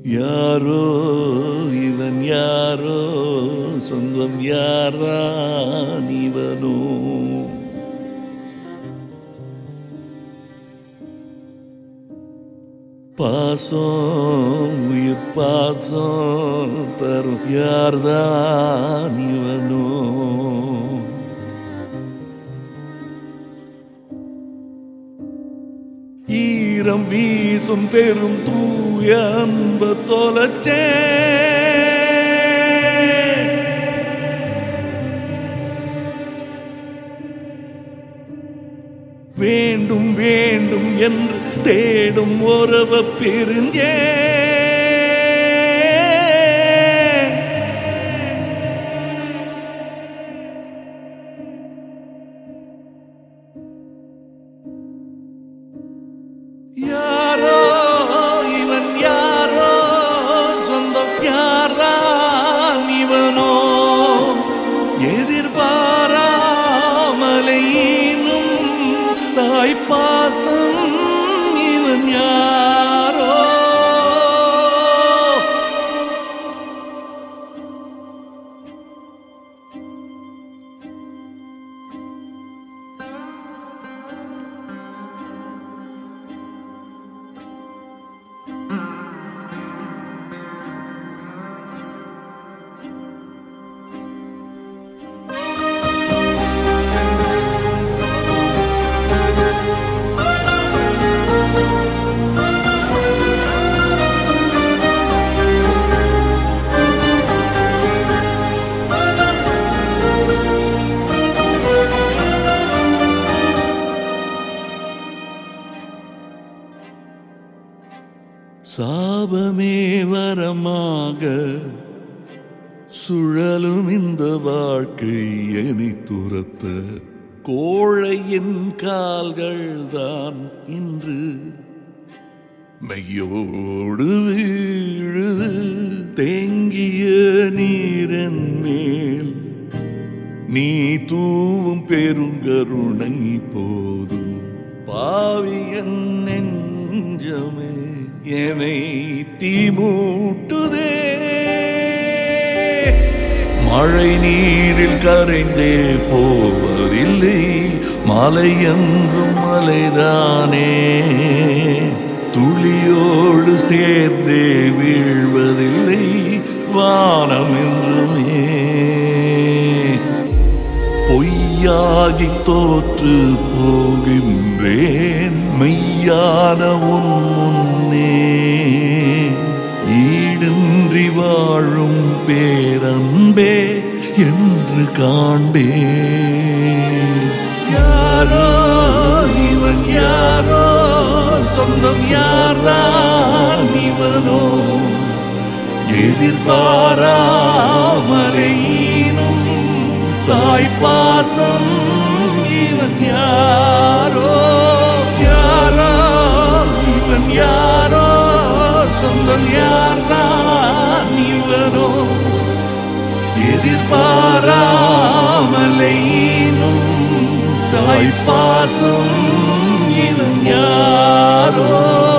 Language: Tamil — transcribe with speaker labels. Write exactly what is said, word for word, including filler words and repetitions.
Speaker 1: யாரோ இவன் யாரோ, சொந்தம் யார்தான் இவனோ? பாசம் உயிர் பாசம் தரும் யார்தான் இவனோ? ஈரம் வீசும் பெரும் தூய அன்பு தொலைச்சே, வேண்டும் வேண்டும் என்று தேடும் உறவ பிரிஞ்சே, யாரோ இவன் யாரோ, சொந்தம் யார்தான் இவனோ? எதிர்பாராமலே தாய் பாசம் இவன் யாரோ? சாபமே வரமாக சுழலும் இந்த வாழ்க்கை என்னை துரத்த, கோழையின் கால்கள் தான் இன்று மையோடு வீழுது. தேங்கிய நீரன் மேல் நீ தூவும் பெருங்கருணை போதும். பாவியன் நெஞ்சமே என்னை தீமூட்டுதே, மழை நீரில் கரைந்தே போவதில்லை, மலை என்றும் மலைதானே, துளியோடு சேர்ந்தே வீழ்வதில்லை, வானம் என்றுமே. பொய்யாகி தோற்று போகின்றேன் மெய்யான உன் முன்னே, ஈடின்றி வாழும் பேரன்பே என்று காண்பே. யாரோ இவன் யாரோ, சொந்தம் யார்தான் இவனோ? எதிர்பாராமலேனும் தாய் பாசம் இவன் யாரோ? யாரோ இவன் யாரோ, சொந்தம் யார்தான் இவனோ? எதிர்பாராமலேனும் தாய் பாசம் இவன் யாரோ?